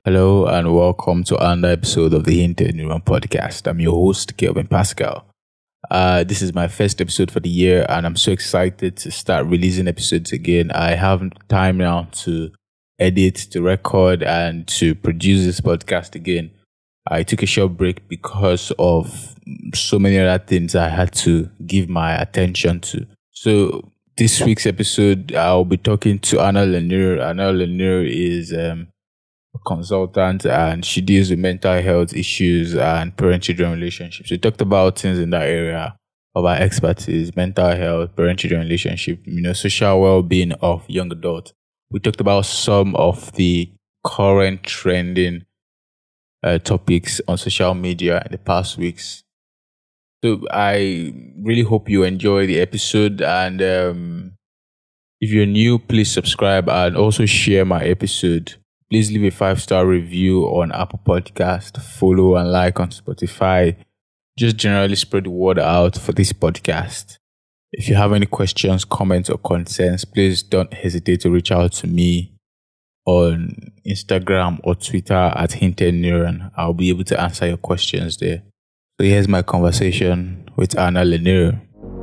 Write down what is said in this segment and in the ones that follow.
Hello and welcome to another episode of the Hinted Neuron Podcast. I'm your host, Kelvin Pascal. This is my first episode for the year and I'm so excited to start releasing episodes again. I have time now to edit, to record, and to produce this podcast again. I took a short break because of so many other things I had to give my attention to. So this week's episode, I'll be talking to Anna Lanier. Anna Lanier is a consultant and she deals with mental health issues and parent-children relationships. We talked about things in that area of our expertise: mental health, parent-children relationship, social well-being of young adults. We talked about some of the current trending topics on social media in the past weeks. So I really hope you enjoy the episode, and if you're new, please subscribe and also share my episode. Please leave a 5-star review on Apple Podcast, follow and like on Spotify. Just generally spread the word out for this podcast. If you have any questions, comments, or concerns, please don't hesitate to reach out to me on Instagram or Twitter at Hinted Neuron. I'll be able to answer your questions there. So here's my conversation with Anna Lanier.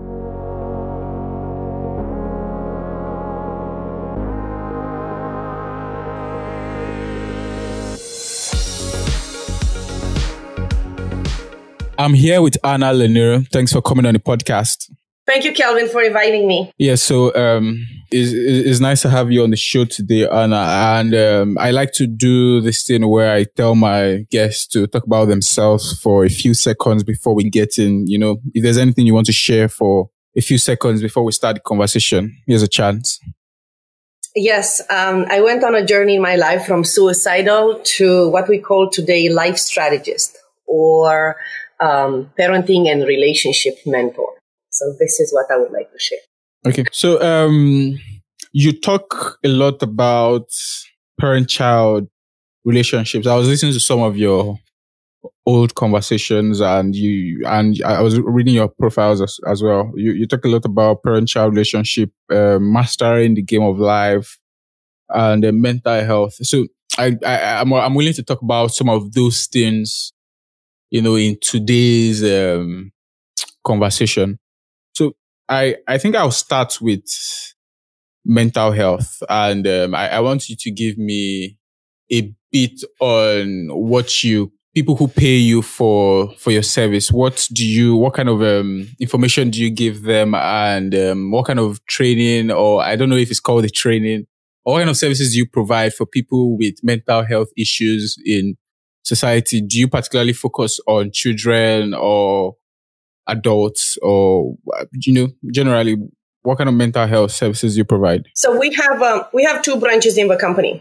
I'm here with Anna Lanier. Thanks for coming on the podcast. Thank you, Kelvin, for inviting me. Yeah, so it's nice to have you on the show today, Anna. And I like to do this thing where I tell my guests to talk about themselves for a few seconds before we get in. If there's anything you want to share for a few seconds before we start the conversation, here's a chance. Yes, I went on a journey in my life from suicidal to what we call today life strategist, or parenting and relationship mentor. So this is what I would like to share. Okay. So you talk a lot about parent-child relationships. I was listening to some of your old conversations and I was reading your profiles as well. You talk a lot about parent-child relationship, mastering the game of life, and mental health. So I'm willing to talk about some of those things, in today's conversation. So I think I'll start with mental health, and I want you to give me a bit on what people who pay you for your service. What kind of information do you give them, and what kind of training, or I don't know if it's called a training, or what kind of services do you provide for people with mental health issues in society? Do you particularly focus on children or adults, or generally what kind of mental health services you provide? So we have two branches in the company.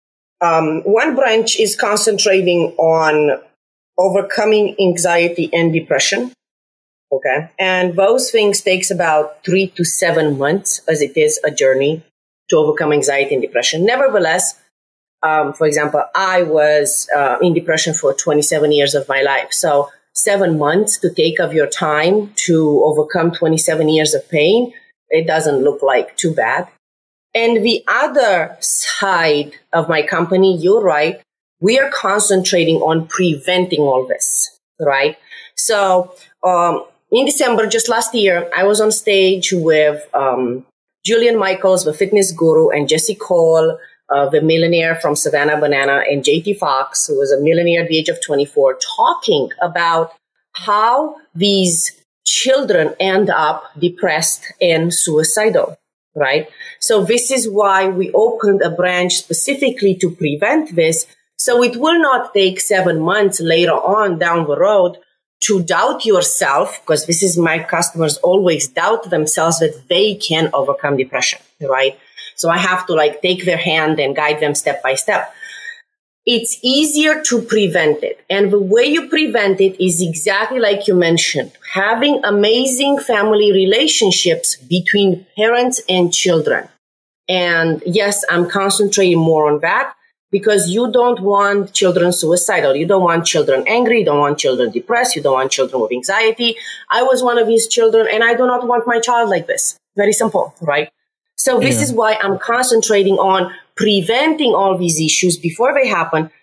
One branch is concentrating on overcoming anxiety and depression. Okay, and those things takes about 3 to 7 months, as it is a journey to overcome anxiety and depression. Nevertheless, for example, I was in depression for 27 years of my life. So 7 months to take of your time to overcome 27 years of pain, it doesn't look like too bad. And the other side of my company, you're right, we are concentrating on preventing all this, right? So in December, just last year, I was on stage with Julian Michaels, the fitness guru, and Jesse Cole, the millionaire from Savannah Banana, and JT Fox, who was a millionaire at the age of 24, talking about how these children end up depressed and suicidal, right? So this is why we opened a branch specifically to prevent this. So it will not take 7 months later on down the road to doubt yourself, because this is my customers always doubt themselves that they can overcome depression, right? So I have to take their hand and guide them step by step. It's easier to prevent it. And the way you prevent it is exactly like you mentioned, having amazing family relationships between parents and children. And yes, I'm concentrating more on that because you don't want children suicidal. You don't want children angry. You don't want children depressed. You don't want children with anxiety. I was one of these children and I do not want my child like this. Very simple, right? So this is why I'm concentrating on preventing all these issues before they happen,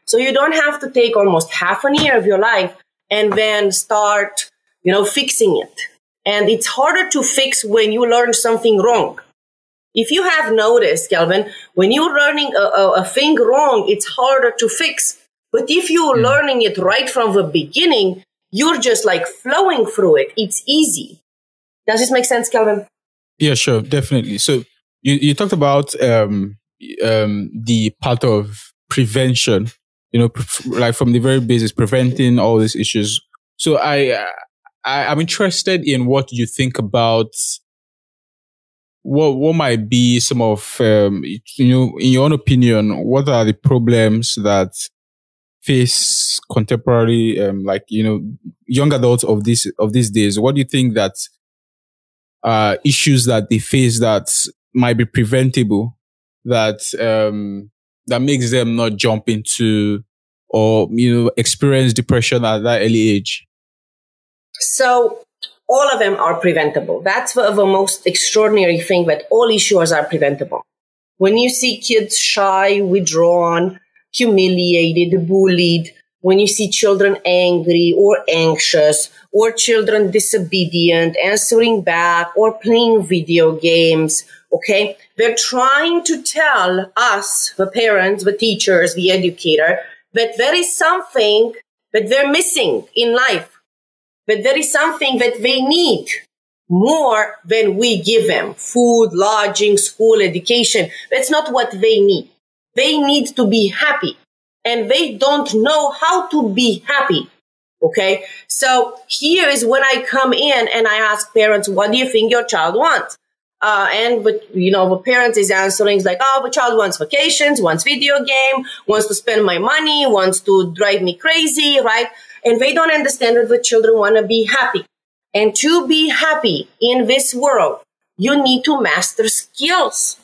So you don't have to take almost half a year of your life and then start, fixing it. And it's harder to fix when you learn something wrong. If you have noticed, Kelvin, when you're learning a thing wrong, it's harder to fix. But if you're learning it right from the beginning, you're just like flowing through it. It's easy. Does this make sense, Kelvin? Yeah, sure, definitely. So you talked about the part of prevention, like from the very basics, preventing all these issues. So I'm interested in what you think about what might be some of, in your own opinion, what are the problems that face contemporary, young adults of these days? What do you think that issues that they face that might be preventable, that that makes them not jump into or experience depression at that early age? So all of them are preventable. That's the most extraordinary thing, that all issues are preventable. When you see kids shy, withdrawn, humiliated, bullied, when you see children angry or anxious, or children disobedient, answering back, or playing video games, okay? They're trying to tell us, the parents, the teachers, the educator, that there is something that they're missing in life, that there is something that they need more than we give them. Food, lodging, school, education. That's not what they need. They need to be happy. And they don't know how to be happy. Okay? So here is when I come in and I ask parents, what do you think your child wants? The parent is answering like, the child wants vacations, wants video game, wants to spend my money, wants to drive me crazy, right? And they don't understand that the children want to be happy. And to be happy in this world, you need to master skills,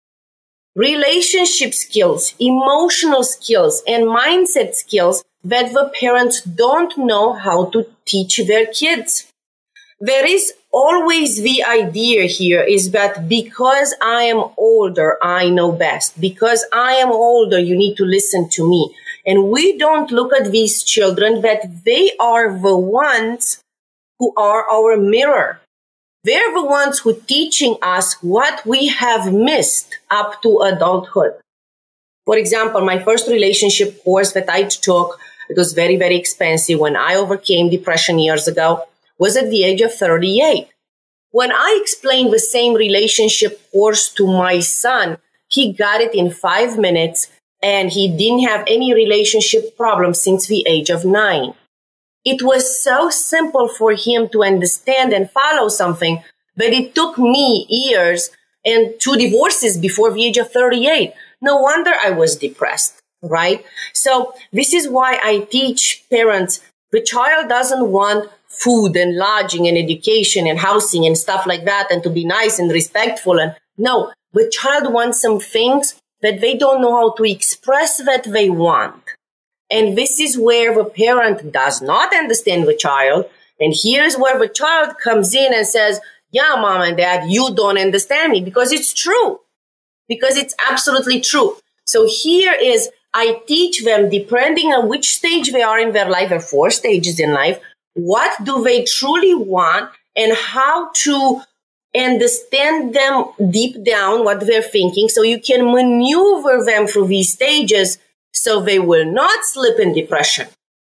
relationship skills, emotional skills, and mindset skills that the parents don't know how to teach their kids. There is always the idea here is that because I am older, I know best. Because I am older, you need to listen to me. And we don't look at these children that they are the ones who are our mirror. They're the ones who are teaching us what we have missed up to adulthood. For example, my first relationship course that I took, it was very, very expensive when I overcame depression years ago, was at the age of 38. When I explained the same relationship course to my son, he got it in 5 minutes and he didn't have any relationship problems since the age of 9. It was so simple for him to understand and follow something, but it took me years and 2 divorces before the age of 38. No wonder I was depressed, right? So this is why I teach parents, the child doesn't want food and lodging and education and housing and stuff like that and to be nice and respectful. And no, the child wants some things that they don't know how to express that they want. And this is where the parent does not understand the child. And here's where the child comes in and says, yeah, mom and dad, you don't understand me, because it's true. Because it's absolutely true. So here is, I teach them, depending on which stage they are in their life, there are 4 stages in life, what do they truly want and how to understand them deep down, what they're thinking, so you can maneuver them through these stages so they will not slip in depression,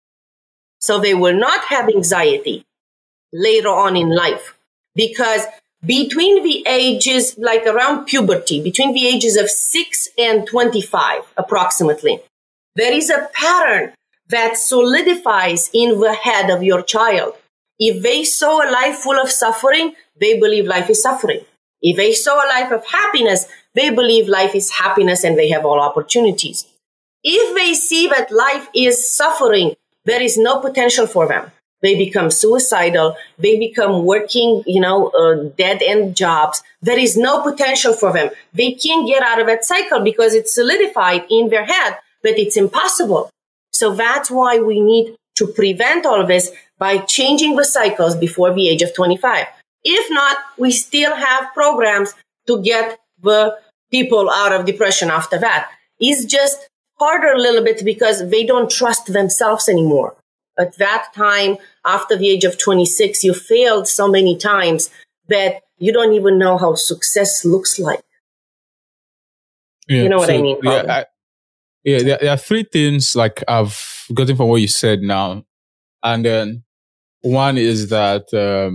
so they will not have anxiety later on in life. Because between the ages, like around puberty, between the ages of 6 and 25 approximately, there is a pattern that solidifies in the head of your child. If they saw a life full of suffering, they believe life is suffering. If they saw a life of happiness, they believe life is happiness and they have all opportunities. If they see that life is suffering, there is no potential for them. They become suicidal. They become working, dead-end jobs. There is no potential for them. They can't get out of that cycle because it's solidified in their head that it's impossible. So that's why we need to prevent all of this by changing the cycles before the age of 25. If not, we still have programs to get the people out of depression after that. It's just harder a little bit because they don't trust themselves anymore. At that time, after the age of 26, you failed so many times that you don't even know how success looks like. Yeah, you know what I mean? There are three things like I've gotten from what you said now. And then one is that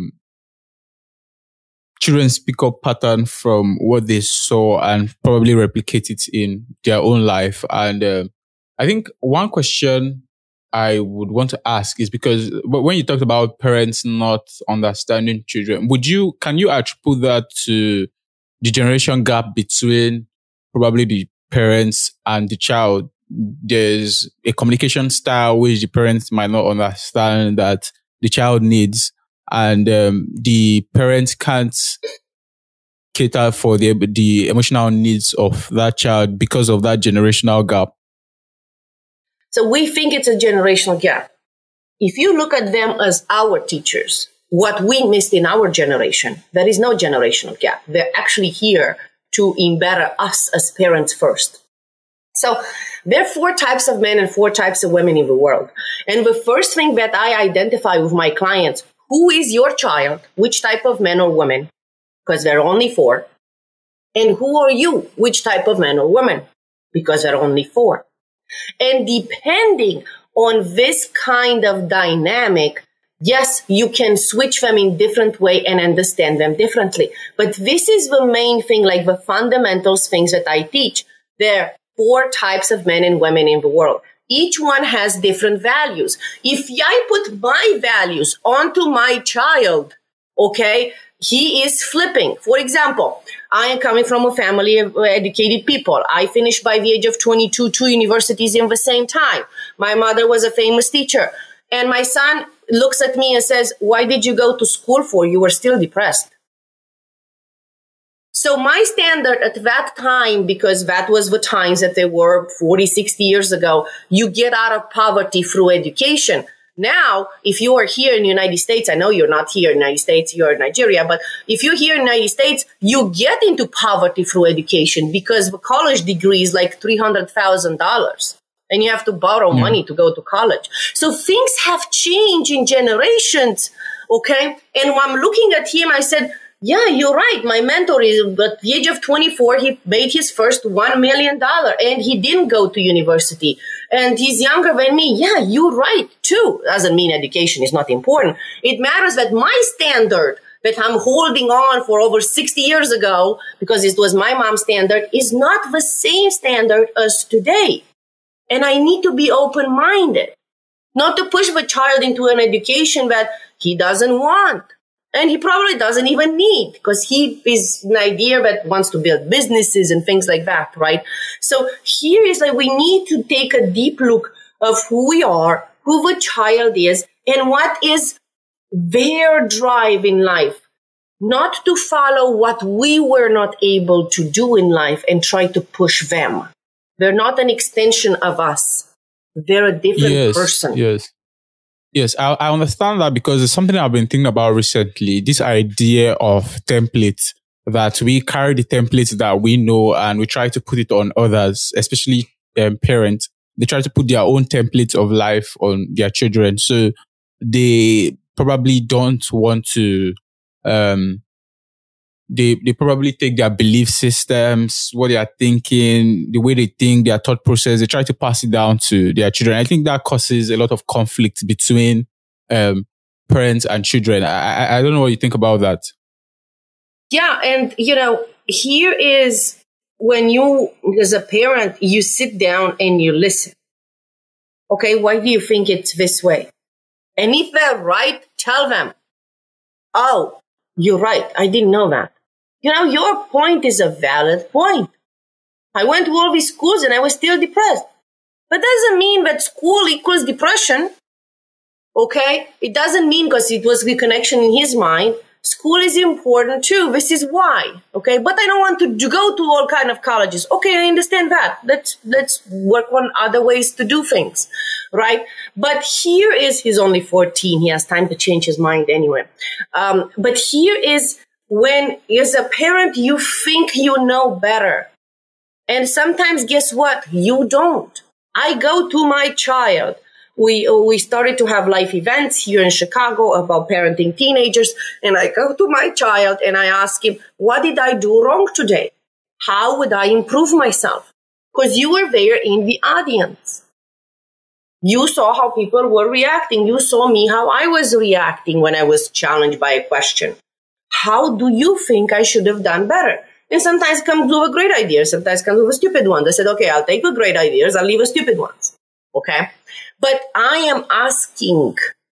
children pick up pattern from what they saw and probably replicate it in their own life. And I think one question I would want to ask is because when you talked about parents not understanding children, can you attribute that to the generation gap between probably the parents and the child? There's a communication style which the parents might not understand that the child needs, and the parents can't cater for the emotional needs of that child because of that generational gap. So we think it's a generational gap. If you look at them as our teachers, what we missed in our generation, there is no generational gap. They're actually here to embetter us as parents first. So there are 4 types of men and 4 types of women in the world. And the first thing that I identify with my clients, who is your child? Which type of man or woman? Because there are only 4. And who are you? Which type of man or woman? Because there are only 4. And depending on this kind of dynamic, yes, you can switch them in different way and understand them differently. But this is the main thing, like the fundamentals things that I teach. There are 4 types of men and women in the world. Each one has different values. If I put my values onto my child, okay, he is flipping. For example, I am coming from a family of educated people. I finished by the age of 22, 2 universities in the same time. My mother was a famous teacher. And my son looks at me and says, "Why did you go to school for? You were still depressed." So my standard at that time, because that was the times that they were 40, 60 years ago, you get out of poverty through education. Now, if you are here in the United States, I know you're not here in the United States, you're in Nigeria, but if you're here in the United States, you get into poverty through education because the college degree is like $300,000 and you have to borrow money to go to college. So things have changed in generations, okay? And when I'm looking at him, I said, yeah, you're right. My mentor is at the age of 24, he made his first $1 million and he didn't go to university. And he's younger than me. Yeah, you're right too. Doesn't mean education is not important. It matters that my standard that I'm holding on for over 60 years ago, because it was my mom's standard, is not the same standard as today. And I need to be open-minded, not to push the child into an education that he doesn't want. And he probably doesn't even need, because he is an idea that wants to build businesses and things like that, right? So here is like we need to take a deep look of who we are, who the child is, and what is their drive in life. Not to follow what we were not able to do in life and try to push them. They're not an extension of us. They're a different person. Yes, I understand that because it's something I've been thinking about recently. This idea of templates, that we carry the templates that we know and we try to put it on others, especially parents. They try to put their own templates of life on their children. So they probably don't want to, they probably take their belief systems, what they are thinking, the way they think, their thought process, they try to pass it down to their children. I think that causes a lot of conflict between parents and children. I don't know what you think about that. Yeah, and here is when you, as a parent, you sit down and you listen. Okay, why do you think it's this way? And if they're right, tell them, "Oh, you're right. I didn't know that. Your point is a valid point. I went to all these schools and I was still depressed." But doesn't mean that school equals depression. Okay? It doesn't mean because it was the connection in his mind. School is important too. This is why. Okay? But I don't want to go to all kind of colleges. Okay, I understand that. Let's work on other ways to do things. Right? But here is, he's only 14. He has time to change his mind anyway. But here is when, as a parent, you think you know better. And sometimes, guess what? You don't. I go to my child. We started to have life events here in Chicago about parenting teenagers. And I go to my child and I ask him, what did I do wrong today? How would I improve myself? Because you were there in the audience. You saw how people were reacting. You saw me, how I was reacting when I was challenged by a question. How do you think I should have done better? And sometimes it comes with a great idea. Sometimes it comes with a stupid one. I said, okay, I'll take the great ideas. I'll leave the stupid ones. Okay. But I am asking.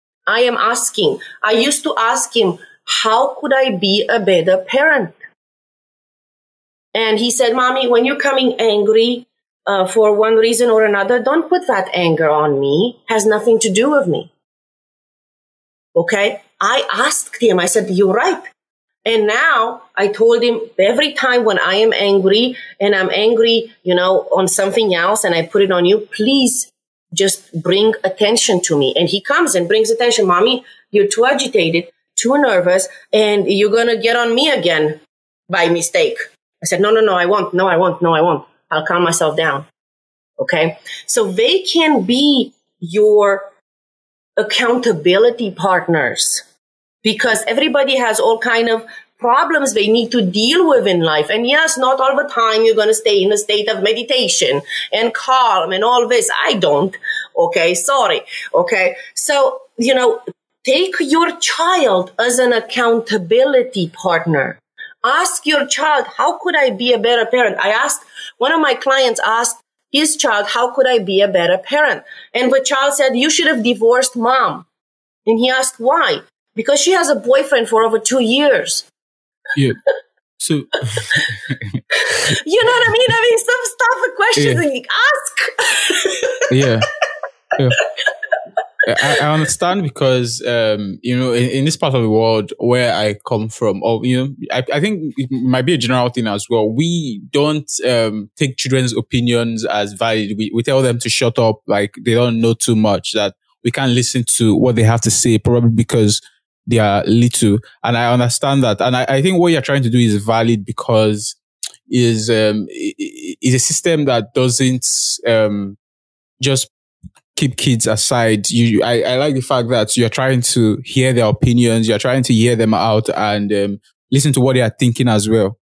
I used to ask him, how could I be a better parent? And he said, Mommy, when you're coming angry for one reason or another, don't put that anger on me. It has nothing to do with me. Okay. I asked him, I said, you're right. And now I told him every time when I am angry and I'm angry, on something else and I put it on you, please just bring attention to me. And he comes and brings attention. Mommy, you're too agitated, too nervous, and you're going to get on me again by mistake. I said, no, I won't. No, I won't. I'll calm myself down. Okay. So they can be your accountability partners. Because everybody has all kind of problems they need to deal with in life. And yes, not all the time you're going to stay in a state of meditation and calm and all this. I don't. Okay. Sorry. Okay. So, take your child as an accountability partner. Ask your child, how could I be a better parent? One of my clients asked his child, how could I be a better parent? And the child said, you should have divorced mom. And he asked, why? Because she has a boyfriend for over 2 years. Yeah. So, you know what I mean? Some stuff, a question that you ask. Yeah. I understand because, in this part of the world where I come from, I think it might be a general thing as well. We don't take children's opinions as valid. We tell them to shut up, like they don't know too much, that we can't listen to what they have to say, probably because they are little. And I understand that. And I think what you're trying to do is valid because is a system that doesn't just keep kids aside. I like the fact that you're trying to hear their opinions, you're trying to hear them out and listen to what they are thinking as well.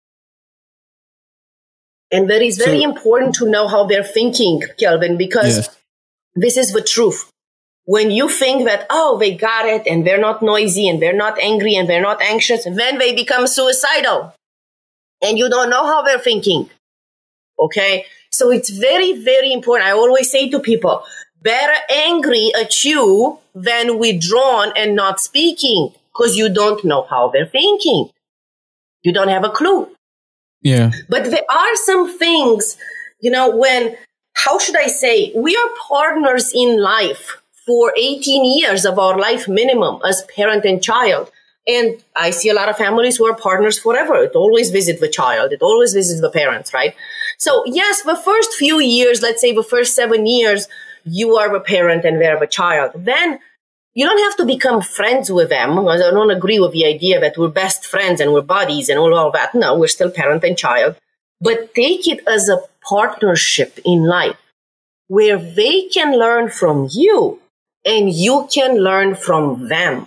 And that is very important to know how they're thinking, Kelvin, because this is the truth. When you think that, they got it and they're not noisy and they're not angry and they're not anxious, then they become suicidal and you don't know how they're thinking. Okay. So it's very, very important. I always say to people, better angry at you than withdrawn and not speaking, because you don't know how they're thinking. You don't have a clue. Yeah. But there are some things, how should I say, we are partners in life for 18 years of our life minimum as parent and child. And I see a lot of families who are partners forever. It always visit the child. It always visits the parents, right? So yes, the first few years, let's say the first 7 years, you are the parent and they're the child. Then you don't have to become friends with them. I don't agree with the idea that we're best friends and we're buddies and all that. No, we're still parent and child. But take it as a partnership in life where they can learn from you and you can learn from them.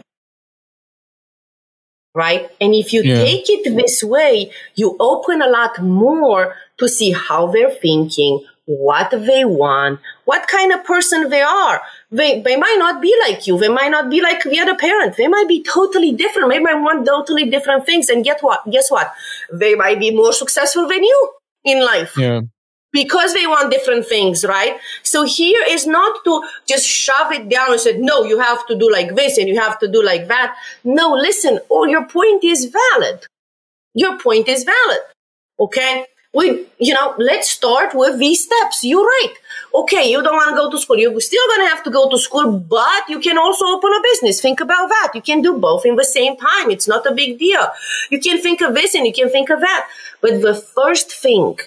Right? And if you take it this way, you open a lot more to see how they're thinking, what they want, what kind of person they are. They might not be like you. They might not be like the other parent. They might be totally different. They might want totally different things. And guess what? They might be more successful than you in life. Yeah. Because they want different things, right? So here is not to just shove it down and say, no, you have to do like this and you have to do like that. No, listen, your point is valid. Your point is valid. Okay? Let's start with these steps. You're right. Okay, you don't want to go to school. You're still going to have to go to school, but you can also open a business. Think about that. You can do both in the same time. It's not a big deal. You can think of this and you can think of that. But the first thing,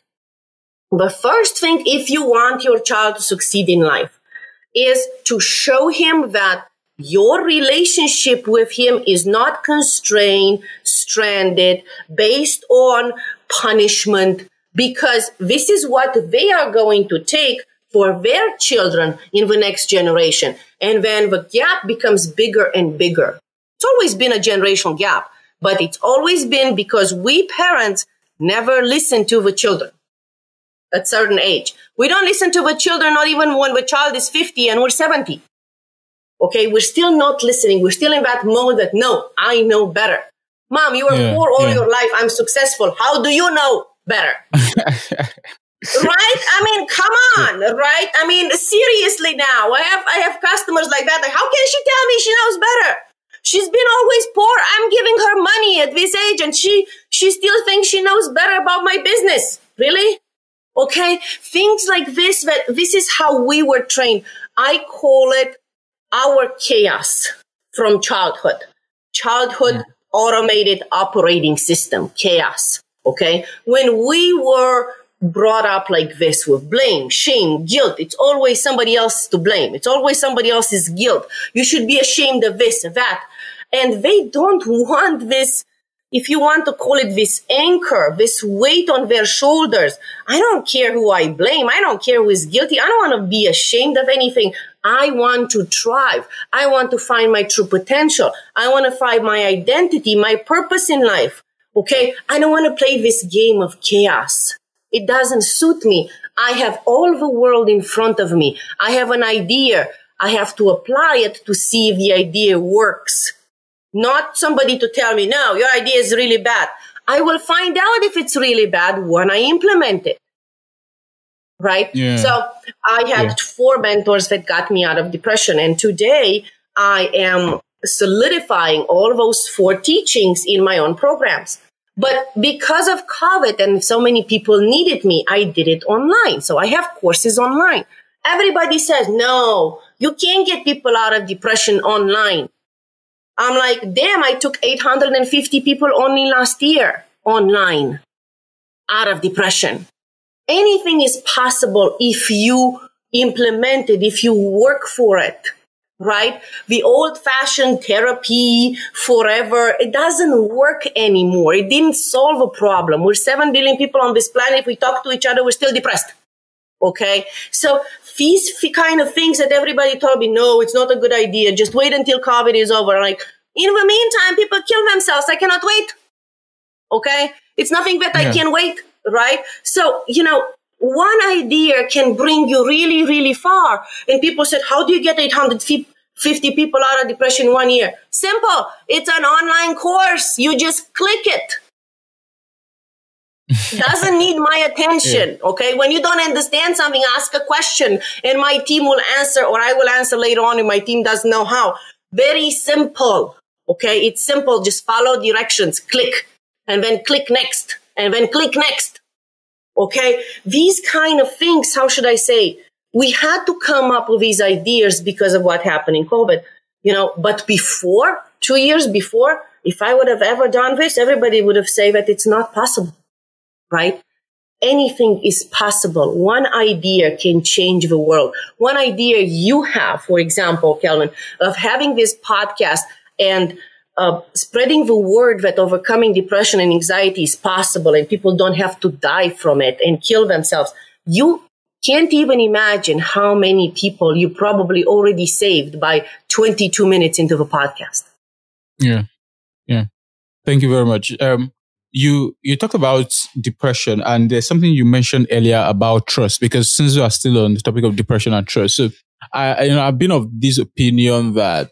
if you want your child to succeed in life, is to show him that your relationship with him is not constrained, stranded, based on punishment, because this is what they are going to take for their children in the next generation. And then the gap becomes bigger and bigger. It's always been a generational gap, but it's always been because we parents never listen to the children at a certain age. We don't listen to the children, not even when the child is 50 and we're 70. Okay, we're still not listening. We're still in that mode that, no, I know better. Mom, you were poor all your life. I'm successful. How do you know better? Right? I mean, come on, right? I mean, seriously now. I have customers like that. Like, how can she tell me she knows better? She's been always poor. I'm giving her money at this age and she still thinks she knows better about my business. Really? Okay? Things like this, that this is how we were trained. I call it our chaos from childhood. Childhood automated operating system, chaos. Okay? When we were brought up like this with blame, shame, guilt, it's always somebody else to blame. It's always somebody else's guilt. You should be ashamed of this, that. And they don't want this, if you want to call it this anchor, this weight on their shoulders. I don't care who I blame. I don't care who is guilty. I don't want to be ashamed of anything. I want to thrive. I want to find my true potential. I want to find my identity, my purpose in life. Okay? I don't want to play this game of chaos. It doesn't suit me. I have all the world in front of me. I have an idea. I have to apply it to see if the idea works. Not somebody to tell me, no, your idea is really bad. I will find out if it's really bad when I implement it. Right? Yeah. So I had 4 mentors that got me out of depression. And today I am solidifying all those 4 teachings in my own programs. But because of COVID and so many people needed me, I did it online. So I have courses online. Everybody says, no, you can't get people out of depression online. I'm like, damn, I took 850 people only last year online out of depression. Anything is possible if you implement it, if you work for it, right? The old-fashioned therapy forever, it doesn't work anymore. It didn't solve a problem. We're 7 billion people on this planet. If we talk to each other, we're still depressed. Okay? So these kind of things that everybody told me, no, it's not a good idea. Just wait until COVID is over. Like, in the meantime, people kill themselves. I cannot wait. Okay? It's nothing that I can wait, right? So, one idea can bring you really, really far. And people said, how do you get 850 people out of depression in 1 year? Simple. It's an online course. You just click it. Doesn't need my attention. Okay. When you don't understand something, ask a question and my team will answer, or I will answer later on if my team doesn't know how. Very simple. Okay. It's simple. Just follow directions, click, and then click next, and then click next. Okay. These kind of things, how should I say? We had to come up with these ideas because of what happened in COVID, but before, 2 years before, if I would have ever done this, everybody would have said that it's not possible. Right? Anything is possible. One idea can change the world. One idea you have, for example, Kelvin, of having this podcast and spreading the word that overcoming depression and anxiety is possible and people don't have to die from it and kill themselves. You can't even imagine how many people you probably already saved by 22 minutes into the podcast. Yeah. Thank you very much. You talked about depression, and there's something you mentioned earlier about trust, because since we are still on the topic of depression and trust, so I've been of this opinion that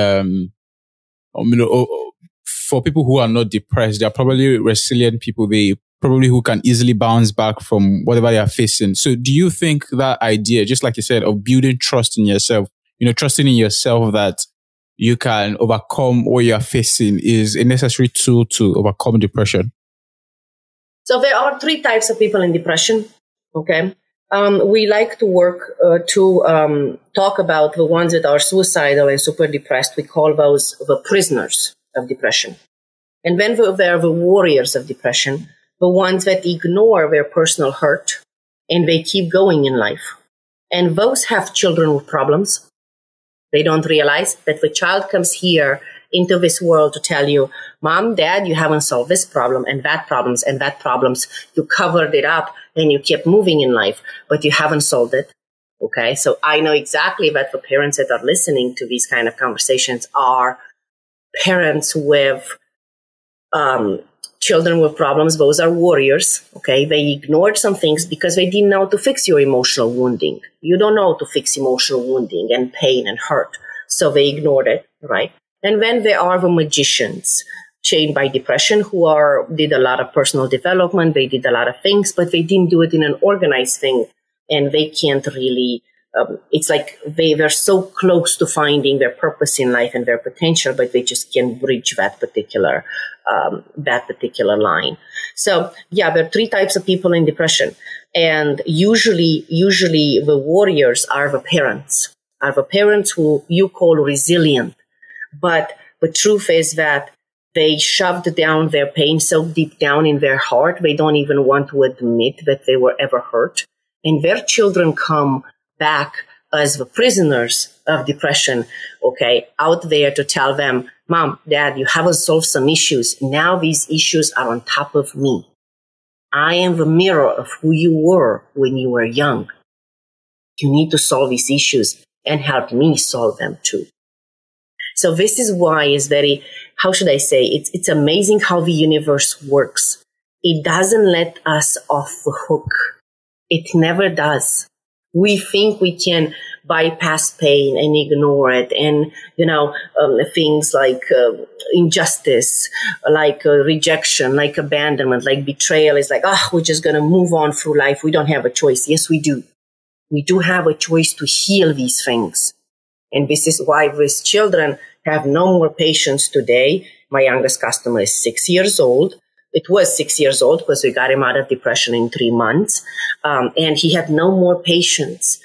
for people who are not depressed, they're probably resilient people. They probably who can easily bounce back from whatever they are facing. So do you think that idea, just like you said, of building trust in yourself, trusting in yourself that you can overcome what you are facing, is a necessary tool to overcome depression? So there are 3 types of people in depression. Okay. We like to work to talk about the ones that are suicidal and super depressed. We call those the prisoners of depression. And then there are the warriors of depression, the ones that ignore their personal hurt and they keep going in life. And those have children with problems. They don't realize that the child comes here into this world to tell you, Mom, Dad, you haven't solved this problem and that problems and that problems. You covered it up and you kept moving in life, but you haven't solved it. Okay, so I know exactly that the parents that are listening to these kind of conversations are parents with children with problems. Those are warriors. Okay, they ignored some things because they didn't know how to fix your emotional wounding. You don't know how to fix emotional wounding and pain and hurt, so they ignored it, right? And then there are the magicians chained by depression who did a lot of personal development. They did a lot of things, but they didn't do it in an organized thing, and they can't really. It's like they're so close to finding their purpose in life and their potential, but they just can't bridge that particular line. So yeah, there are three types of people in depression, and usually the warriors are the parents who you call resilient, but the truth is that they shoved down their pain so deep down in their heart they don't even want to admit that they were ever hurt, and their children come back as the prisoners of depression, okay, out there to tell them, Mom, Dad, you haven't solved some issues. Now these issues are on top of me. I am the mirror of who you were when you were young. You need to solve these issues and help me solve them too. So this is why it's very, how should I say, it's amazing how the universe works. It doesn't let us off the hook. It never does. We think we can bypass pain and ignore it, and things like injustice, like rejection, like abandonment, like betrayal is like, we're just going to move on through life. We don't have a choice. Yes, we do. We do have a choice to heal these things, and this is why these children have no more patience today. My youngest customer is 6 years old. It was 6 years old because we got him out of depression in 3 months. And he had no more patience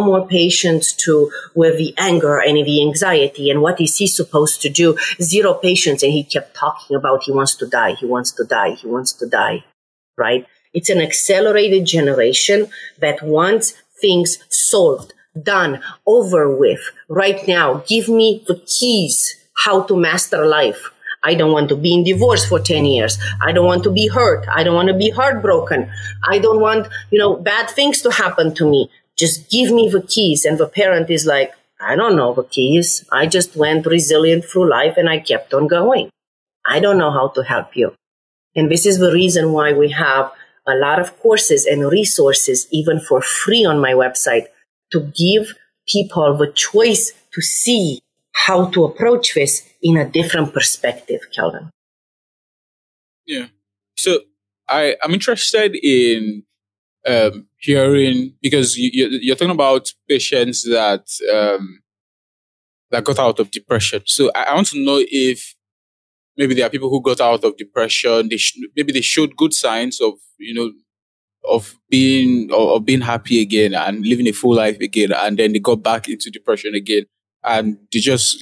with the anger and the anxiety. And what is he supposed to do? Zero patience. And he kept talking about he wants to die. He wants to die. He wants to die. Right? It's an accelerated generation that wants things solved, done, over with. Right now, give me the keys how to master life. I don't want to be in divorce for 10 years. I don't want to be hurt. I don't want to be heartbroken. I don't want, bad things to happen to me. Just give me the keys. And the parent is like, I don't know the keys. I just went resilient through life and I kept on going. I don't know how to help you. And this is the reason why we have a lot of courses and resources, even for free on my website, to give people the choice to see how to approach this in a different perspective, Kelvin. Yeah. So I'm interested in hearing, because you're talking about patients that got out of depression. So I want to know if maybe there are people who got out of depression. Maybe they showed good signs of being happy again and living a full life again, and then they got back into depression again, and they just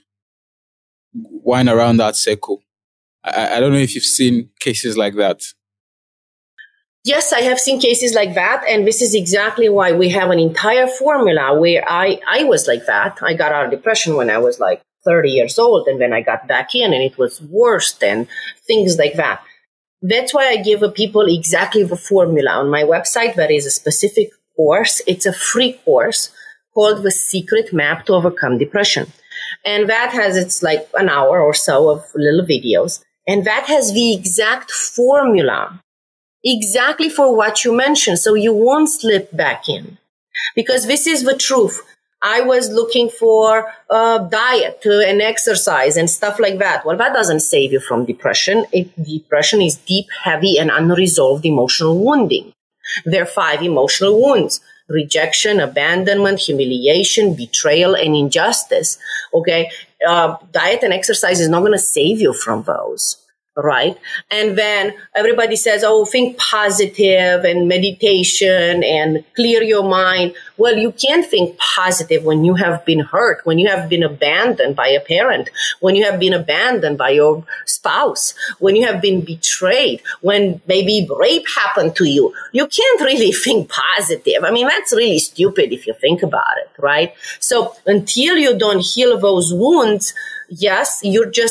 wind around that circle. I don't know if you've seen cases like that. Yes, I have seen cases like that. And this is exactly why we have an entire formula where I was like that. I got out of depression when I was like 30 years old. And then I got back in and it was worse than things like that. That's why I give people exactly the formula. On my website, there is a specific course. It's a free course called The Secret Map to Overcome Depression. And that has, it's like an hour or so of little videos. And that has the exact formula exactly for what you mentioned. So you won't slip back in, because this is the truth. I was looking for diet and exercise and stuff like that. Well, that doesn't save you from depression. Depression is deep, heavy, and unresolved emotional wounding. There are 5 emotional wounds: rejection, abandonment, humiliation, betrayal, and injustice. Okay. Diet and exercise is not going to save you from those. Right. And then everybody says, think positive and meditation and clear your mind. Well, you can't think positive when you have been hurt, when you have been abandoned by a parent, when you have been abandoned by your spouse, when you have been betrayed, when maybe rape happened to you. You can't really think positive. I mean, that's really stupid if you think about it. Right. So until you don't heal those wounds, yes, you're just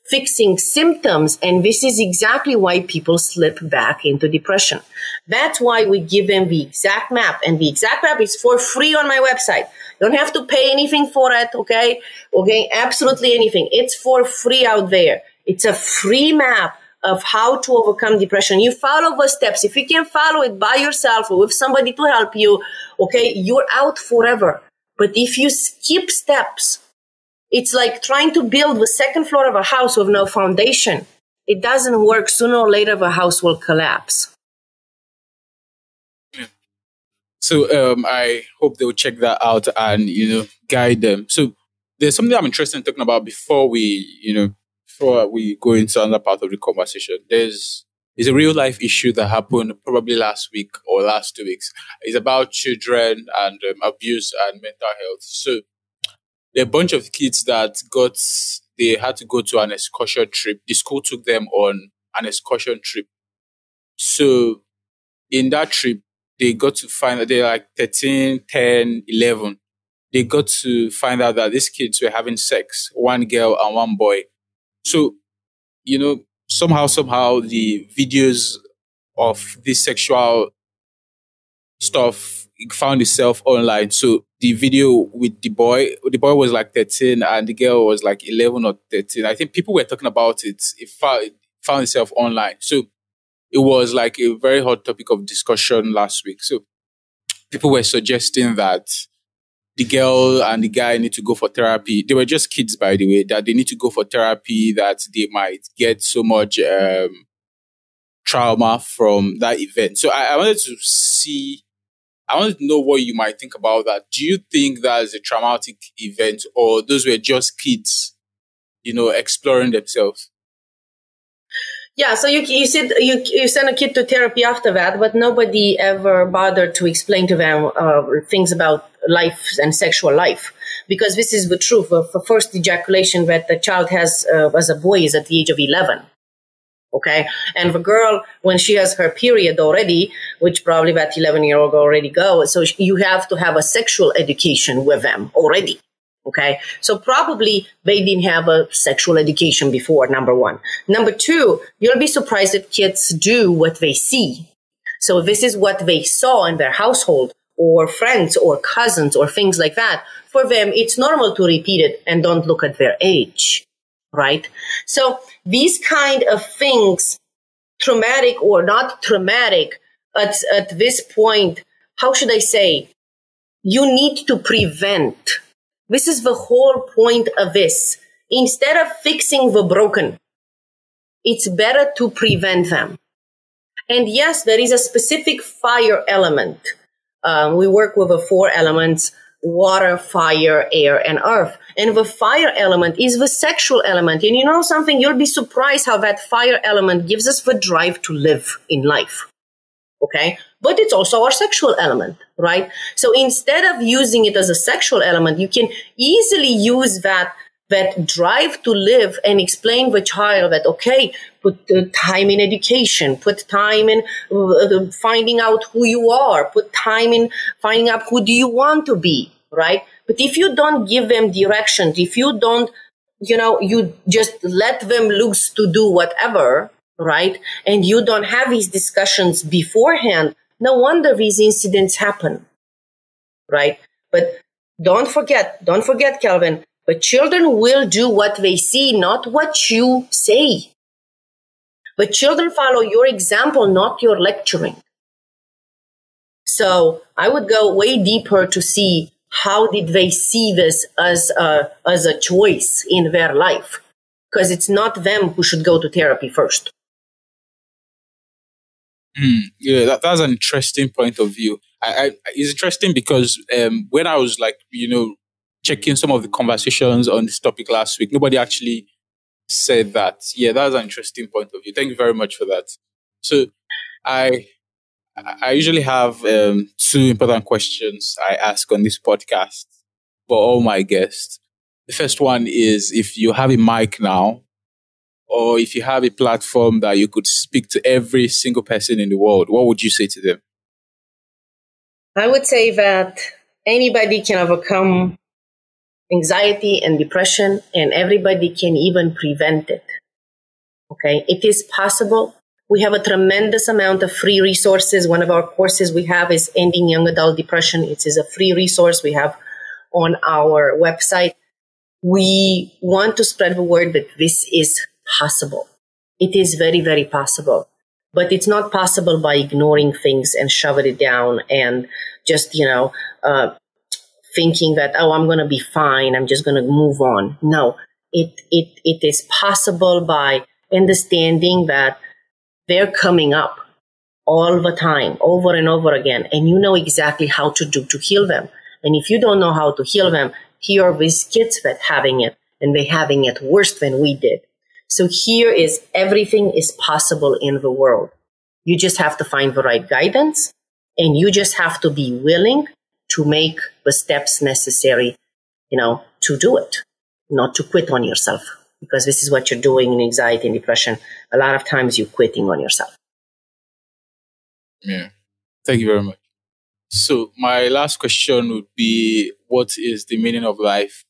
fixing symptoms. And this is exactly why people slip back into depression. That's why we give them the exact map. And the exact map is for free on my website. You don't have to pay anything for it, okay? Okay, absolutely anything. It's for free out there. It's a free map of how to overcome depression. You follow the steps. If you can follow it by yourself or with somebody to help you, okay, you're out forever. But if you skip steps, it's like trying to build the second floor of a house with no foundation. It doesn't work. Sooner or later, the house will collapse. So I hope they'll check that out and, guide them. So there's something I'm interested in talking about before we go into another part of the conversation. There's a real life issue that happened probably last week or last 2 weeks. It's about children and abuse and mental health. So there are a bunch of kids that they had to go to an excursion trip. The school took them on an excursion trip. So in that trip, they got to find out they're like 13, 10, 11. They got to find out that these kids were having sex, one girl and one boy. So, somehow the videos of this sexual stuff found itself online. So the video with the boy was like 13 and the girl was like 11 or 13. I think people were talking about it. It found itself online. So it was like a very hot topic of discussion last week. So people were suggesting that the girl and the guy need to go for therapy. They were just kids, by the way, that they need to go for therapy, that they might get so much trauma from that event. So I wanted to know what you might think about that. Do you think that is a traumatic event or those were just kids, exploring themselves? Yeah, so you said you send a kid to therapy after that, but nobody ever bothered to explain to them things about life and sexual life, because this is the truth. The first ejaculation that the child has as a boy is at the age of 11. Okay, and the girl, when she has her period already, which probably that 11-year-old already go, so you have to have a sexual education with them already. Okay, so probably they didn't have a sexual education before, number one. Number two, you'll be surprised if kids do what they see. So this is what they saw in their household or friends or cousins or things like that. For them, it's normal to repeat it and don't look at their age, right? So these kind of things, traumatic or not traumatic, at this point, how should I say, you need to prevent. This is the whole point of this. Instead of fixing the broken, it's better to prevent them. And yes, there is a specific fire element. We work with the 4 elements: water, fire, air, and earth. And the fire element is the sexual element. And you know something? You'll be surprised how that fire element gives us the drive to live in life. Okay? But it's also our sexual element, right? So instead of using it as a sexual element, you can easily use that drive to live and explain the child that, okay, put time in education, put time in finding out who you are, put time in finding out who do you want to be, right? But if you don't give them directions, if you don't, you just let them loose to do whatever, right? And you don't have these discussions beforehand, no wonder these incidents happen, right? But don't forget, Kelvin, but children will do what they see, not what you say. But children follow your example, not your lecturing. So I would go way deeper to see how did they see this as a choice in their life, because it's not them who should go to therapy first. Yeah, that's an interesting point of view. It's interesting because when I was checking some of the conversations on this topic last week, nobody actually said that. Yeah, that's an interesting point of view. Thank you very much for that. So I I usually have 2 important questions I ask on this podcast for all my guests. The first one is, if you have a mic now, or if you have a platform that you could speak to every single person in the world, what would you say to them? I would say that anybody can overcome anxiety and depression, and everybody can even prevent it. Okay, it is possible. We have a tremendous amount of free resources. One of our courses we have is Ending Young Adult Depression. It is a free resource we have on our website. We want to spread the word that this is possible. It is very, very possible. But it's not possible by ignoring things and shoving it down and just, thinking that, oh, I'm going to be fine. I'm just going to move on. No, it is possible by understanding that they're coming up all the time, over and over again. And you know exactly how to heal them. And if you don't know how to heal them, here are these kids that having it, and they're having it worse than we did. So here is everything is possible in the world. You just have to find the right guidance, and you just have to be willing to make the steps necessary, to do it, not to quit on yourself, because this is what you're doing in anxiety and depression. A lot of times you're quitting on yourself. Yeah. Thank you very much. So my last question would be, what is the meaning of life?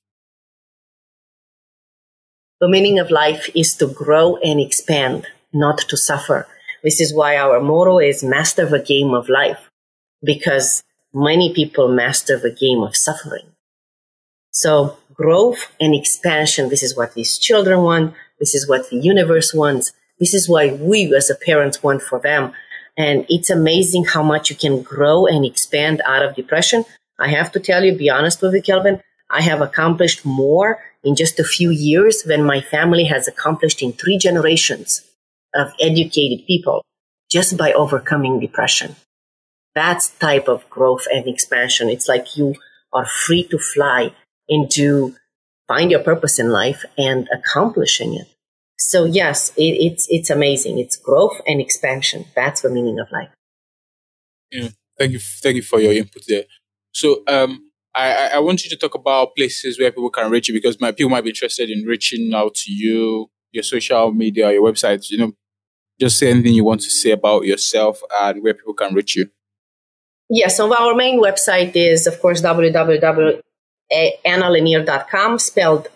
The meaning of life is to grow and expand, not to suffer. This is why our motto is master the game of life, because many people master the game of suffering. So growth and expansion, this is what these children want. This is what the universe wants. This is what we as a parents want for them. And it's amazing how much you can grow and expand out of depression. I have to tell you, be honest with you, Kelvin, I have accomplished more in just a few years than my family has accomplished in 3 generations of educated people just by overcoming depression. That's type of growth and expansion. It's like you are free to fly and to find your purpose in life and accomplishing it. So yes, it's amazing. It's growth and expansion. That's the meaning of life. Yeah, thank you for your input there. So I want you to talk about places where people can reach you, because people might be interested in reaching out to you, your social media, your website. Just say anything you want to say about yourself and where people can reach you. Yes, so our main website is, of course, www.annalanier.com, spelled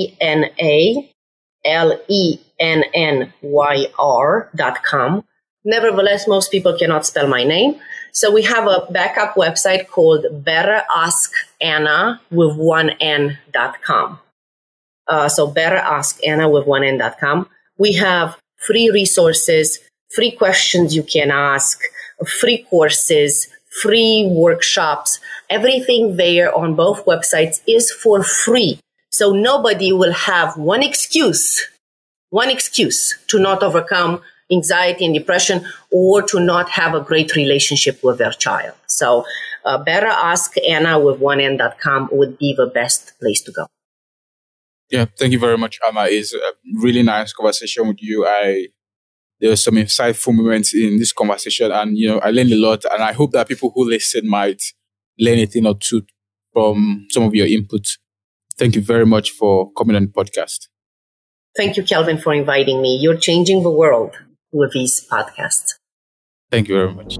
ANALENNYR.com. Nevertheless, most people cannot spell my name. So we have a backup website called BetterAskAnna with one N.com. So BetterAskAnna with one N.com. We have free resources, free questions you can ask, free courses, free workshops. Everything there on both websites is for free. So nobody will have one excuse to not overcome anxiety and depression or to not have a great relationship with their child. So BetterAskAnna with one N.com would be the best place to go. Yeah, thank you very much, Anna. It's a really nice conversation with you. There were some insightful moments in this conversation, and I learned a lot, and I hope that people who listen might learn a thing or two from some of your input. Thank you very much for coming on the podcast. Thank you, Kelvin, for inviting me. You're changing the world with these podcasts. Thank you very much.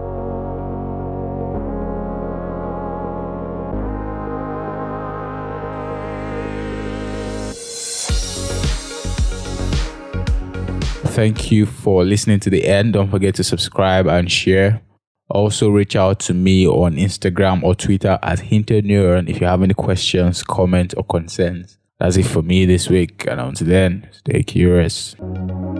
Thank you for listening to the end. Don't forget to subscribe and share. Also, reach out to me on Instagram or Twitter at Hinted Neuron if you have any questions, comments, or concerns. That's it for me this week. And until then, stay curious.